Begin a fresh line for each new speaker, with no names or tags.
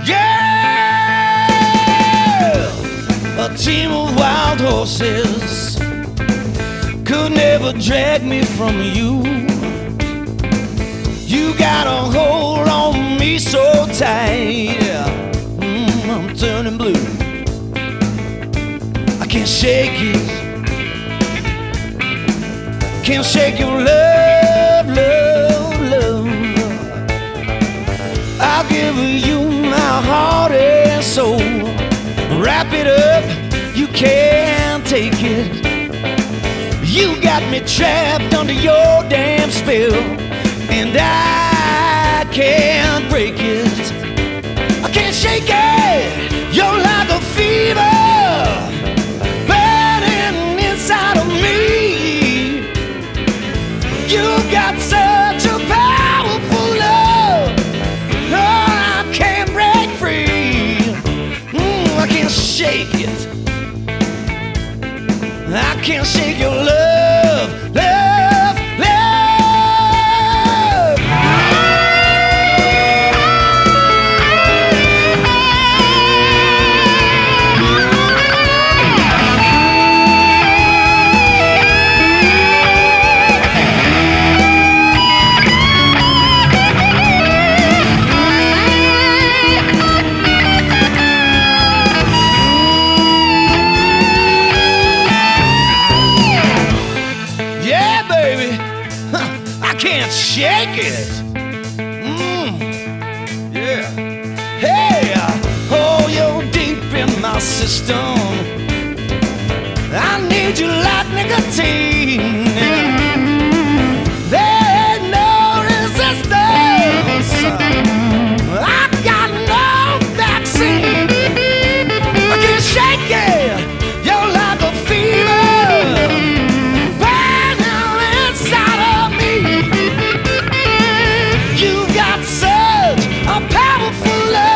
Yeah, a team of wild horses could never drag me from you. You got a hold on me so tight, I'm turning blue. I can't shake it, can't shake your love, love, love. I'll give you my heart and soul. Wrap it up, you can't take it. You got me trapped under your damn spell, and I can't break it. I can't shake it. You're like a fever burning inside of me. You've got such a powerful love, oh, I can't break free. I can't shake it. I can't shake your love, love, love. I can't shake it. Yeah. Hey, oh, you're deep in my system. I need you like nicotine. There ain't no resistance. I got no vaccine. I can't shake it. You're like a fever. You got such a powerful love.